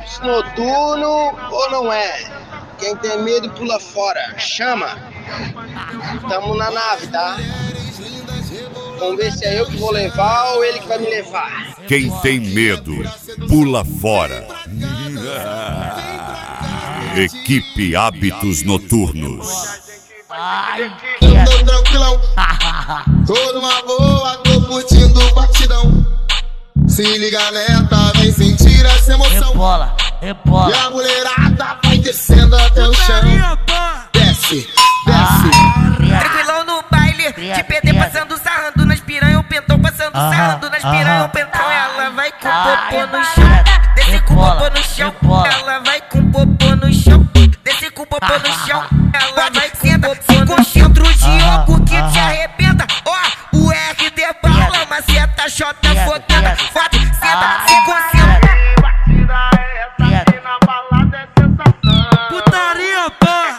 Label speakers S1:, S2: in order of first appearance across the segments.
S1: hábitos noturnos ou não é? Quem tem medo pula fora. Chama. Tamo na nave, tá? Vamos ver se é eu que vou levar ou ele que vai me levar.
S2: Quem tem medo pula fora. Equipe Hábitos Noturnos.
S3: Eu tô tranquilão, tô numa boa, tô curtindo o batidão. Se liga neta, vem sentir essa emoção.
S4: Rebola, rebola.
S3: E a mulherada vai descendo até o chão. Desce, desce.
S5: Tranquilão no baile, de PT passando, sarrando nas piranha, o pentão passando, sarrando nas piranha, o pentão. Ela vai com popô no chão, desce com popô no chão. Ela vai com popô no chão, desce com popô no chão. Ela vai com popô no chão. De oco que te arrebenta, ó, o RD bala, maceta, chota, focada, foda, senta, se concentra.
S6: Putaria,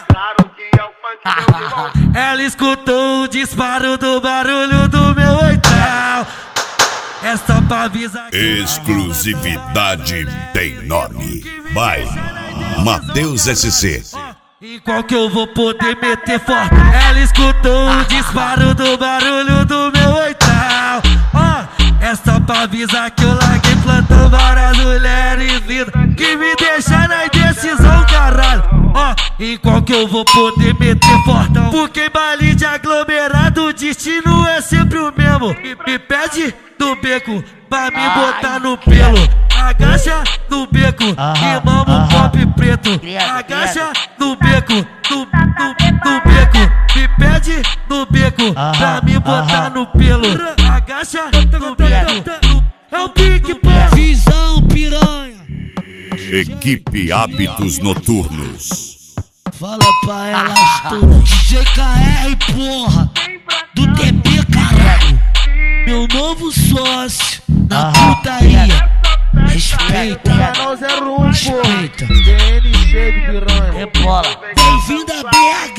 S6: pô! Ela escutou o disparo do barulho do meu oitão. É só pra avisar que
S2: Exclusividade tem nome. Vai, Matheus SC.
S6: E qual que eu vou poder meter forte? Ela escutou o disparo do barulho do meu oitão. É só pra avisar que eu larguei plantando várias mulheres lindas que me deixam na indecisão, caralho. E qual que eu vou poder meter fortão? Porque em baile de aglomerado o destino é sempre o mesmo. Me pede do beco pra me botar no pelo. Agacha no beco e mama um pop preto. Agacha no beco, no beco. Me pede no beco pra me botar no pelo. Agacha no beco. É o Big Bang.
S7: Visão piranha.
S2: Equipe Hábitos Noturnos.
S7: Fala pra elas todas. DJ KR, porra. Do TB, caralho. Meu novo sócio na putaria. Respeita.
S6: Canal 01,
S7: Respeita.
S6: DNC do piranha.
S4: Rebola.
S7: Bem-vindo a BH.